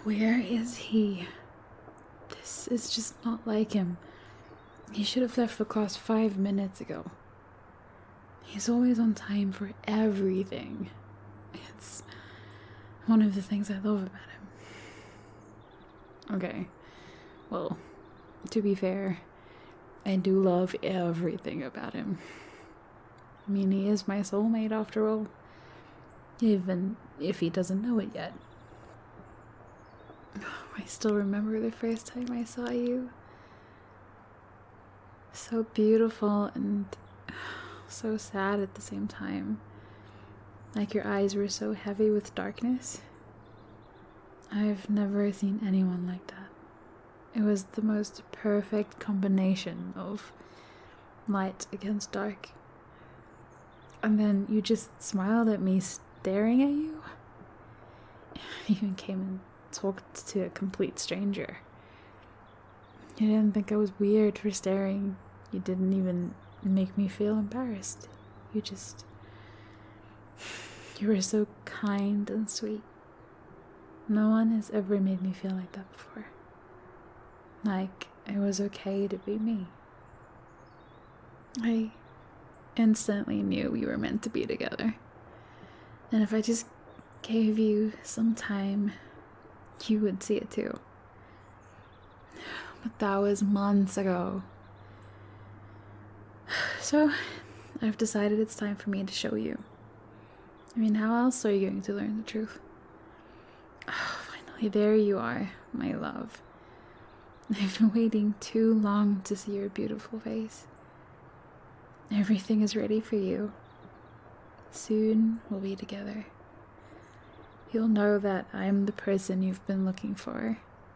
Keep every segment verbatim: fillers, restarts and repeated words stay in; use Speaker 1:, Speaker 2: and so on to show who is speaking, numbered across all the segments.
Speaker 1: Where is he? This is just not like him. He should have left for class five minutes ago. He's always on time for everything. It's one of the things I love about him. Okay, well, to be fair, I do love everything about him. I mean, he is my soulmate after all, even if he doesn't know it yet. I still remember the first time I saw you. So beautiful and so sad at the same time. Like your eyes were so heavy with darkness. I've never seen anyone like that. It was the most perfect combination of light against dark. And then you just smiled at me staring at you. You even came and talked to a complete stranger. You didn't think I was weird for staring. You didn't even make me feel embarrassed. You just... You were so kind and sweet. No one has ever made me feel like that before. Like it was okay to be me. I instantly knew we were meant to be together. And if I just gave you some time, you would see it too. But that was months ago. So, I've decided it's time for me to show you. I mean, how else are you going to learn the truth? Oh, finally, there you are, my love. I've been waiting too long to see your beautiful face. Everything is ready for you. Soon we'll be together. You'll know that I'm the person you've been looking for.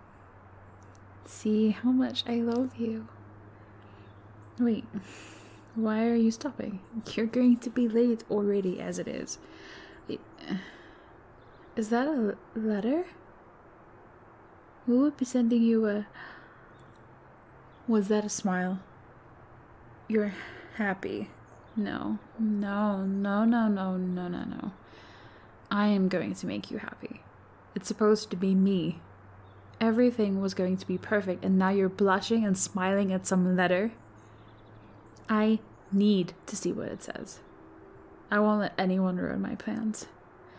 Speaker 1: See how much I love you. Wait, why are you stopping? You're going to be late already as it is. Wait, is that a letter? Who would be sending you a... Was that a smile? You're happy. No, no, no, no, no, no, no, no. I am going to make you happy. It's supposed to be me. Everything was going to be perfect, and now you're blushing and smiling at some letter. I need to see what it says. I won't let anyone ruin my plans.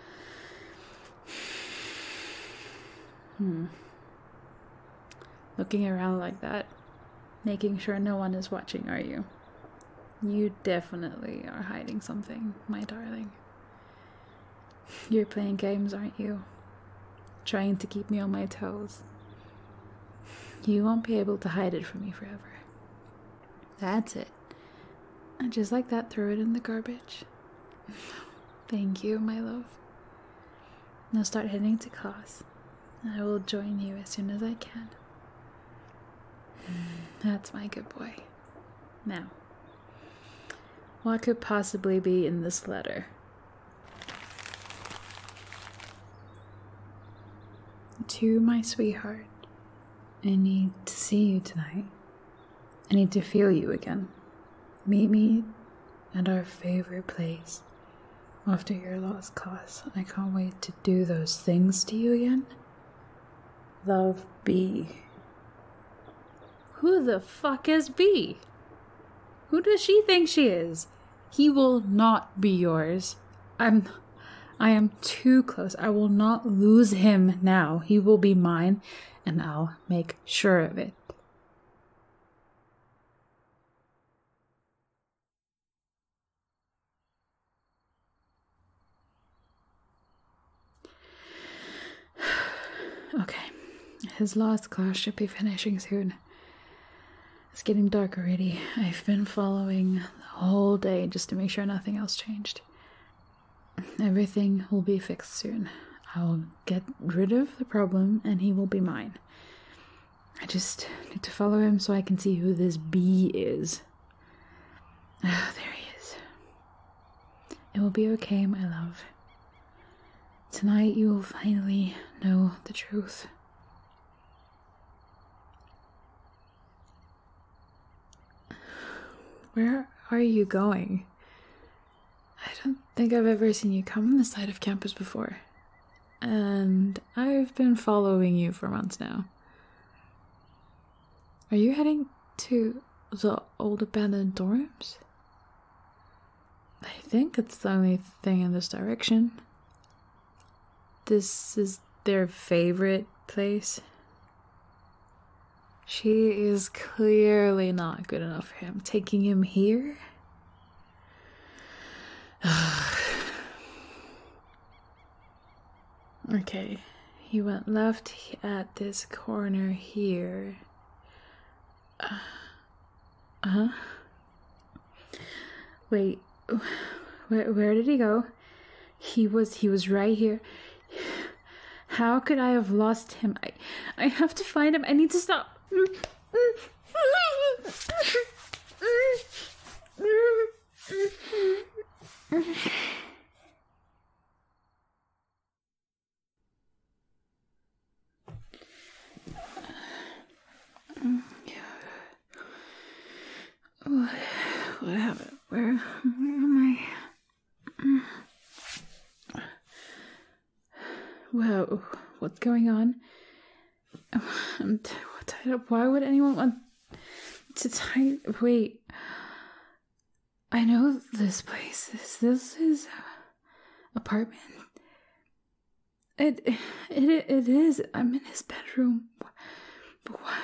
Speaker 1: Hmm. Looking around like that, making sure no one is watching, are you? You definitely are hiding something, my darling. You're playing games, aren't you? Trying to keep me on my toes. You won't be able to hide it from me forever. That's it. And just like that, throw it in the garbage. Thank you, my love. Now start heading to class. I will join you as soon as I can. That's my good boy. Now, what could possibly be in this letter? To my sweetheart, I need to see you tonight. I need to feel you again. Meet me at our favorite place after your last class. I can't wait to do those things to you again. Love, B. Who the fuck is B? Who does she think she is? He will not be yours. I'm... I am too close. I will not lose him now. He will be mine, and I'll make sure of it. Okay, his last class should be finishing soon. It's getting dark already. I've been following the whole day just to make sure nothing else changed. Everything will be fixed soon. I'll get rid of the problem and he will be mine. I just need to follow him so I can see who this B is. Ah, there he is. It will be okay, my love. Tonight you will finally know the truth. Where are you going? I don't think I've ever seen you come on this side of campus before. and I've been following you for months now. Are you heading to the old abandoned dorms? I think it's the only thing in this direction. This is their favorite place. She is clearly not good enough for him. Taking him here? Okay, he went left at this corner here. Uh huh. Wait, where where did he go? He was he was right here. How could I have lost him? I I have to find him. I need to stop. What, what happened? Where, where am I? Whoa, what's going on? I'm tied up. Why would anyone want to tie? Wait. I know this place. This, this is apartment. It, it, it is. I'm in his bedroom. But why?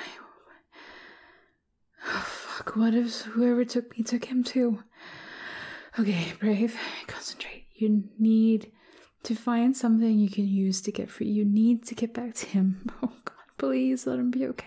Speaker 1: Oh, fuck. What if whoever took me took him too? Okay, Brave. Concentrate. You need to find something you can use to get free. You need to get back to him. Oh, God. Please let him be okay.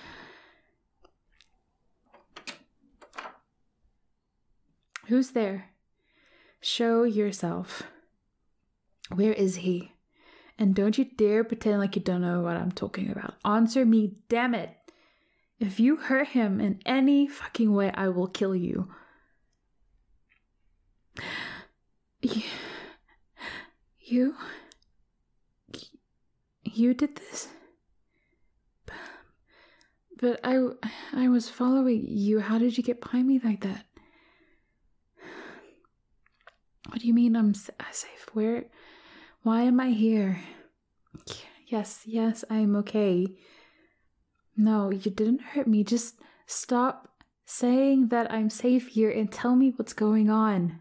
Speaker 1: Who's there? Show yourself. Where is he? And don't you dare pretend like you don't know what I'm talking about. Answer me, damn it. If you hurt him in any fucking way, I will kill you. You... You... You did this? But I... I was following you. How did you get behind me like that? What do you mean I'm safe? Where... Why am I here? Yes, yes, I'm okay. No, you didn't hurt me. Just stop saying that I'm safe here and tell me what's going on.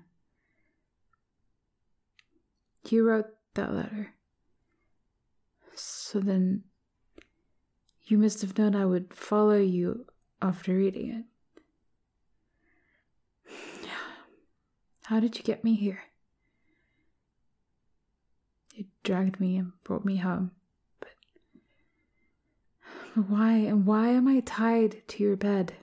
Speaker 1: You wrote that letter. So then you must have known I would follow you after reading it. How did you get me here? You dragged me and brought me home. But why and why am I tied to your bed?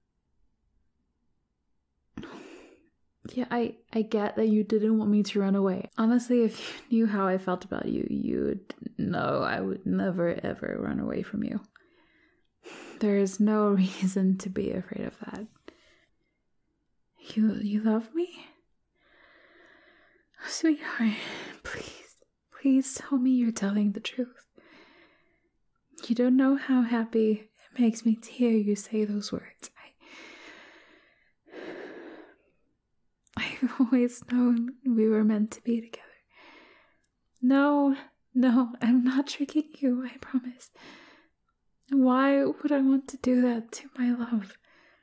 Speaker 1: Yeah, I, I get that you didn't want me to run away. Honestly, if you knew how I felt about you, you would know I would never ever run away from you. There is no reason to be afraid of that. You you love me? Sweetheart, please, please tell me you're telling the truth. You don't know how happy it makes me to hear you say those words. I, I've always known we were meant to be together. No, no, I'm not tricking you, I promise. Why would I want to do that to my love?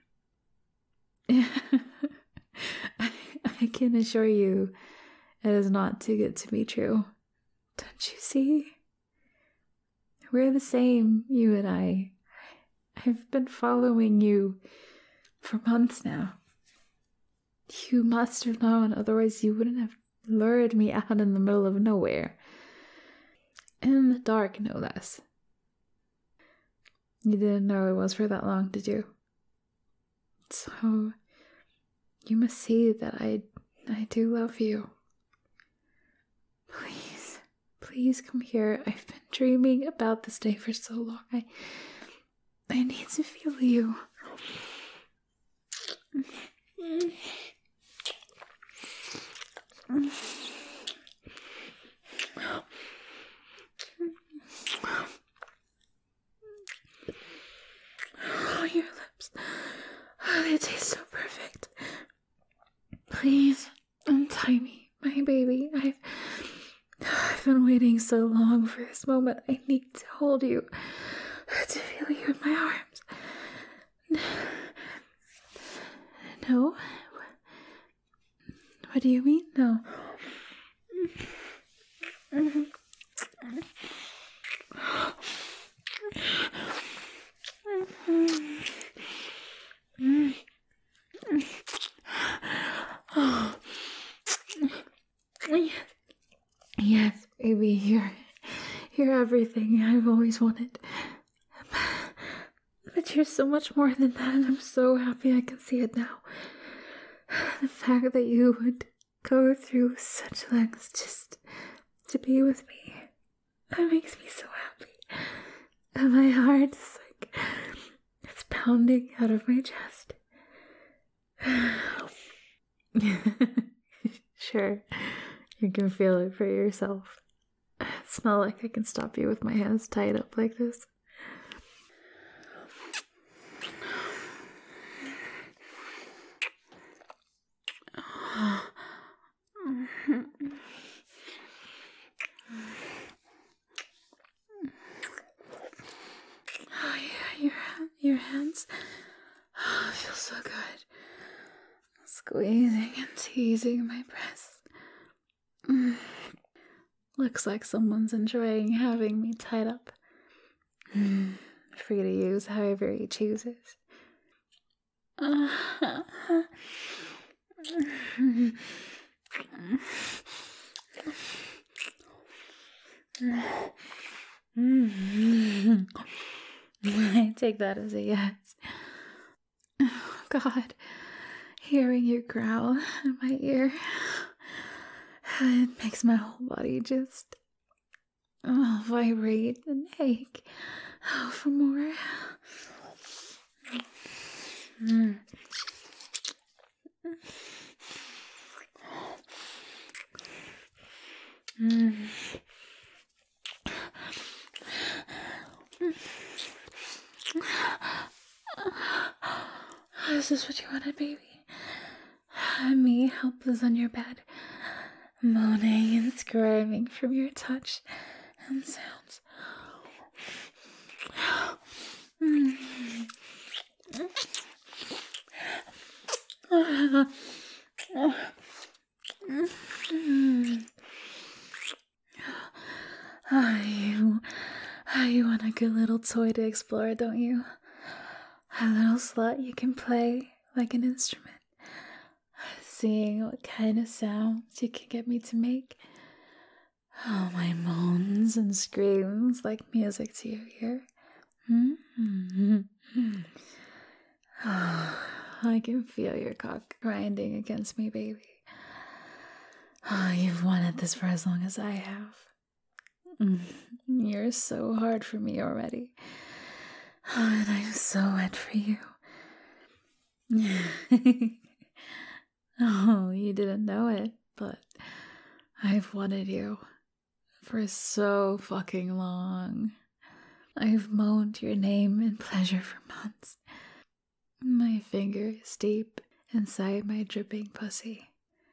Speaker 1: I, I can assure you, it is not too good to be true. Don't you see? We're the same, you and I. I've been following you for months now. You must have known, otherwise you wouldn't have lured me out in the middle of nowhere. In the dark, no less. You didn't know it was for that long, did you? So, you must see that I, I do love you. Please, please come here. I've been dreaming about this day for so long. I, I need to feel you. Oh, your lips. Oh, they taste so perfect. Please, untie me, my baby. I've, I've been waiting so so long for this moment. I need to hold you, to feel you in my arms. No? What do you mean? No. Yes, baby, you're, you're everything I've always wanted. But you're so much more than that, and I'm so happy I can see it now. The fact that you would go through such lengths just to be with me, that makes me so happy. And my heart is like, it's pounding out of my chest. Sure, you can feel it for yourself. It's not like I can stop you with my hands tied up like this. Oh yeah, your your hands oh, feel so good. Squeezing and teasing my breasts. Mm. Looks like someone's enjoying having me tied up. Mm. Free to use however he chooses. Uh, I take that as a yes. Oh, God. Hearing your growl in my ear, it makes my whole body just oh, vibrate and ache. Oh, for more. Mm. Mm. Is this what you wanted, baby? Me helpless on your bed, moaning and screaming from your touch and sounds. Mm. Oh, you, oh, you want a good little toy to explore, don't you? A little slut you can play like an instrument. Seeing what kind of sounds you can get me to make. Oh, my moans and screams like music to your ear. Mm-hmm. Oh, I can feel your cock grinding against me, baby. Oh, you've wanted this for as long as I have. Mm, you're so hard for me already. Oh, and I'm so wet for you. Oh, you didn't know it, but I've wanted you for so fucking long. I've moaned your name in pleasure for months. My finger is deep inside my dripping pussy.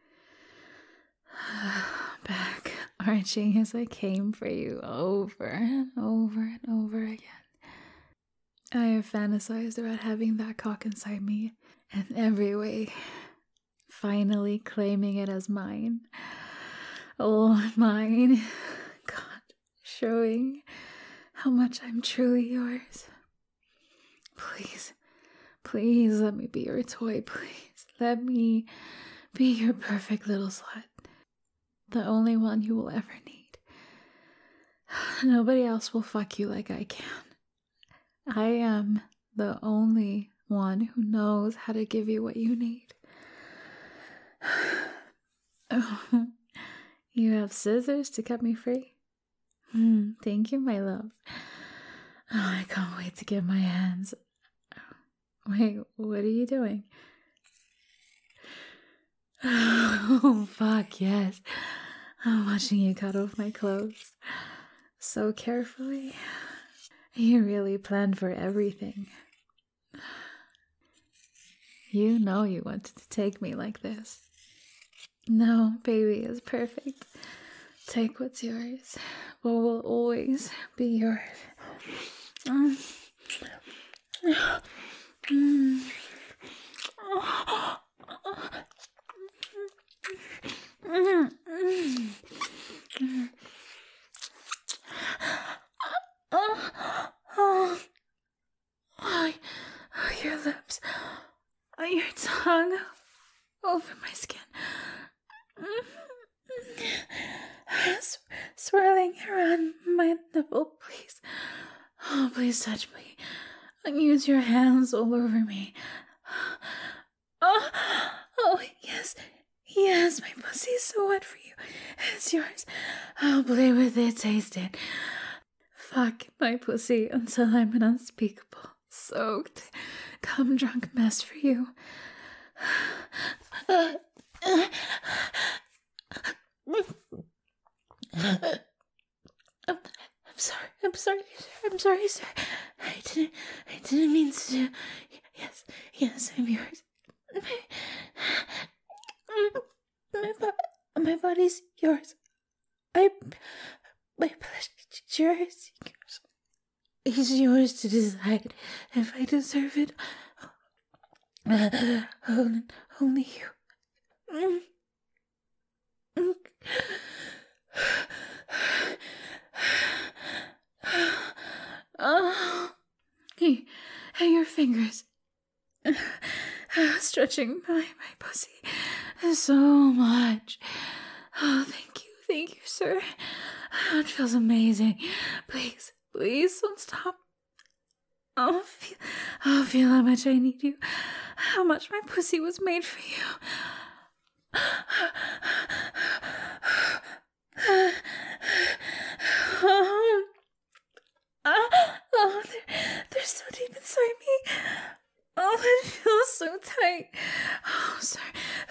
Speaker 1: Back arching as I came for you over and over and over again. I have fantasized about having that cock inside me in every way. Finally claiming it as mine. Oh, mine. God, showing how much I'm truly yours. Please, please let me be your toy, please. Let me be your perfect little slut. The only one you will ever need. Nobody else will fuck you like I can. I am the only one who knows how to give you what you need. Oh, you have scissors to cut me free? Mm, thank you, my love. Oh, I can't wait to get my hands. Wait, what are you doing? Oh, fuck, yes. I'm watching you cut off my clothes so carefully. You really planned for everything. You know you wanted to take me like this. No, baby is perfect. Take what's yours. What will always be yours. Mm. Mm. Mm. Mm. Oh, oh, oh, your lips, oh, your tongue over my skin, S- swirling around my nipple, please. Oh, please touch me. Use your hands all over me. Oh, oh, yes, yes, my pussy is so wet for you. It's yours. I'll play with it, taste it. Fuck my pussy until I'm an unspeakable, soaked, cum drunk mess for you. I'm sorry, I'm sorry, I'm sorry, sir. I didn't, I didn't mean to do. Yes, yes, I'm yours. My, my, my body's yours. I, my pleasure's yours. It's yours to decide if I deserve it. Uh, only you. Mm. Mm. Oh, hey, hey, your fingers. Uh, stretching my, my pussy so much. Oh, thank you, thank you, sir. Oh, it feels amazing. Please, please don't stop. Oh, feel, oh, feel how much I need you. How much my pussy was made for you. Oh, oh they're, they're so deep inside me. Oh, it feels so tight. Oh, sorry.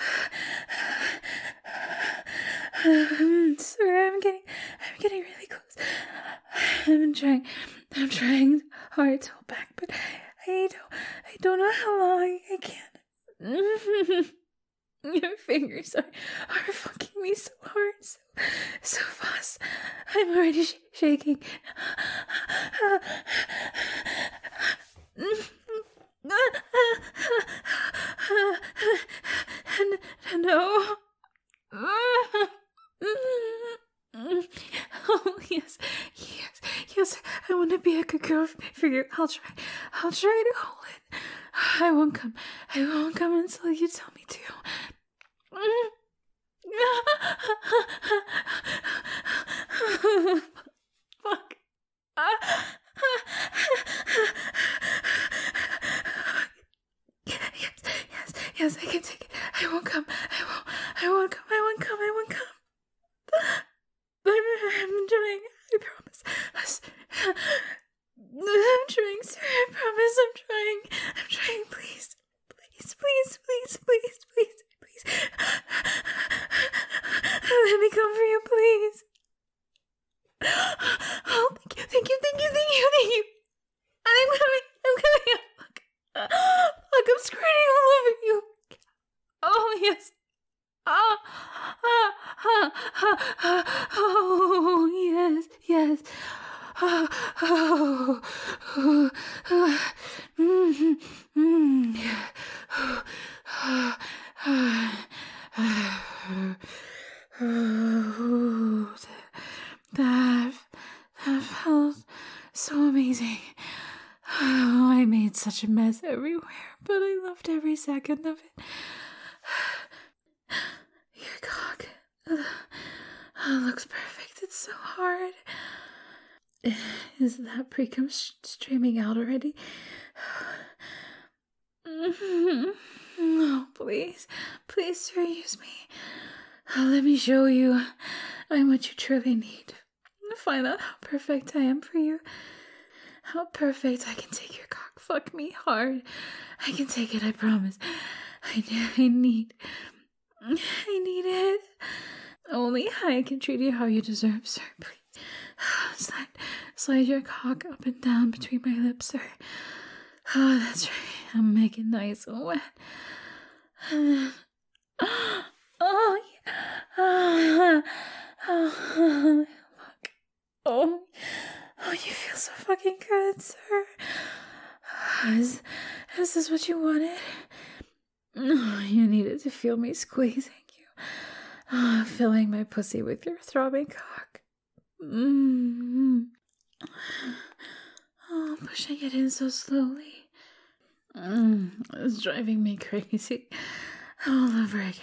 Speaker 1: Um, sorry, I'm getting, I'm getting really close. I'm trying, I'm trying hard to hold back, but I don't, I don't know how long I can. Your fingers are, are fucking me so hard, so, so fast. I'm already sh- shaking. No. Oh, yes, yes, yes. I want to be a good girl for you. I'll try. I'll try to hold it. I won't come. I won't come until you tell me to. Fuck. Yes, yes, yes, I can take it. I won't come. I won't. I won't come. I won't come. I won't come. I'm, I'm trying. I promise. I'm trying, sir. I promise. I'm trying. I'm trying. Please, please, please, please, please, please, please. Let me come for you, please. Oh, thank you, thank you, thank you, thank you, thank you. I'm coming. I'm coming. Look, look, I'm squirting all over you. Oh yes. Ah, ah, ah, ah, ah, oh, yes, yes. Oh, oh, oh, oh, mm, mm, oh, oh, oh, oh, that, that felt so amazing. Oh, I made such a mess everywhere, but I loved every second of it. Your cock. Uh, oh, looks perfect. It's so hard. Is that pre-cum sh- streaming out already? Mm-hmm. No, please. Please, sir, use me. Let me show you I'm what you truly need. Find out how perfect I am for you. How perfect I can take your cock. Fuck me hard. I can take it, I promise. I, I need... I need it. Only I can treat you how you deserve, sir. Please. Slide, slide your cock up and down between my lips, sir. Oh, that's right. I'm making nice and wet. And then... Oh, yeah. Oh, fuck. Oh, oh, you feel so fucking good, sir. Is, is this what you wanted? Oh, you needed to feel me squeezing you. Oh, filling my pussy with your throbbing cock. Mm-hmm. Oh, pushing it in so slowly. Mm, it's driving me crazy. All over again.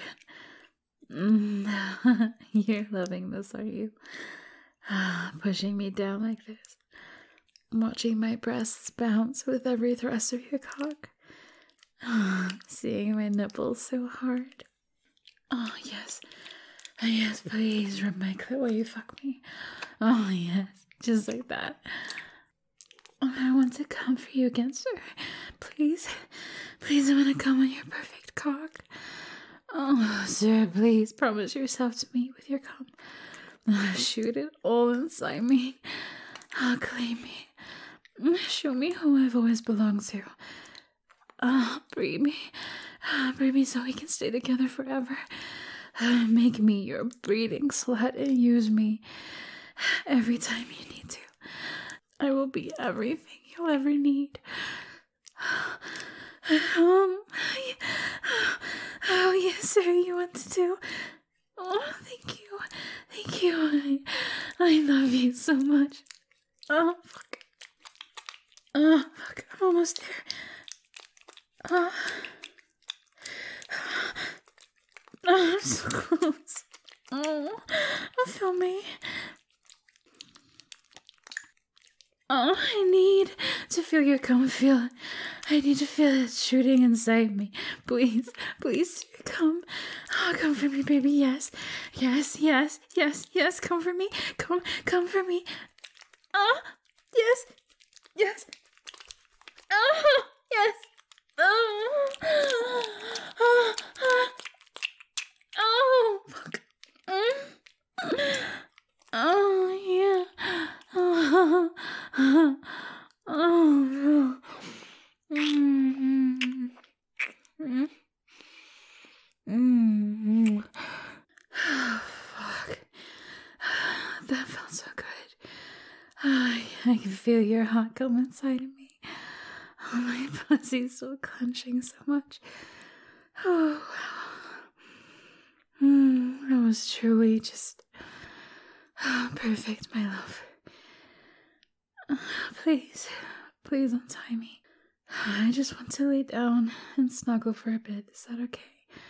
Speaker 1: Mm. You're loving this, are you? Ah, pushing me down like this. Watching my breasts bounce with every thrust of your cock. Ah, seeing my nipples so hard. Oh, yes. Oh, yes, please rub my clit while you fuck me. Oh, yes. Just like that. Oh, I want to come for you again, sir. Please. Please, I want to come on your perfect cock. Oh, sir, please promise yourself to me with your cum. Oh, shoot it all inside me. Oh, claim me. Show me who I've always belonged to. Oh, breed me. Oh, breed me so we can stay together forever. Uh, make me your breeding slut and use me every time you need to. I will be everything you'll ever need. Um, oh, yes, sir, you want to do? Oh, thank you. Thank you. I, I love you so much. Oh, fuck. Oh, fuck. I'm almost there. Oh, oh I'm so close. Oh, oh, feel me. Oh, I need to feel your cum. Feel it. I need to feel it shooting inside me. Please, please, come. Oh, come for me, baby. Yes, yes, yes, yes, yes. Come for me. Come, come for me. Oh, yes, yes. Oh, yes. Oh, oh, oh, oh, fuck. Mm. Oh, yeah. Oh, oh, oh, mm-hmm. Mm-hmm. Mm-hmm. Oh, fuck. That felt so good. I, I can feel your heart come inside of me. Oh, my pussy's still clenching so much. Oh, wow. Mm, that was truly just oh, perfect, my love. Uh, please, please untie me. I just want to lay down and snuggle for a bit. Is that okay?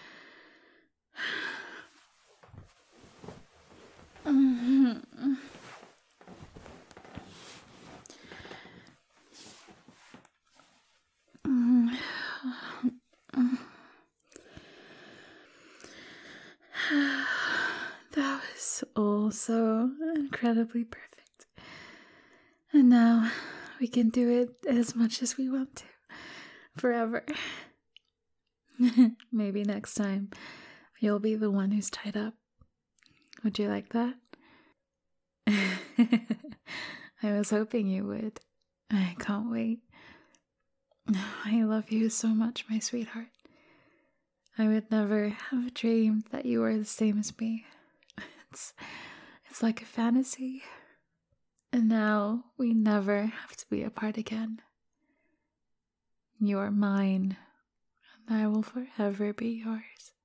Speaker 1: Mm-hmm. That was all so incredibly perfect. And now we can do it as much as we want to. Forever. Maybe next time you'll be the one who's tied up. Would you like that? I was hoping you would. I can't wait. I love you so much, my sweetheart. I would never have dreamed that you were the same as me. It's, it's like a fantasy. And now we never have to be apart again. You are mine, and I will forever be yours.